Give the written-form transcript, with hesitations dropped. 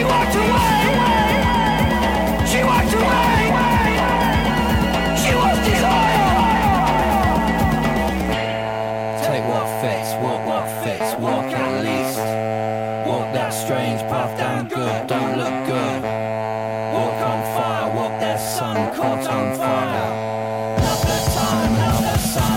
walked away. She walked away. She was desire. Take what fits, walk what fits, walk at least. Walk that strange path down good, don't look good.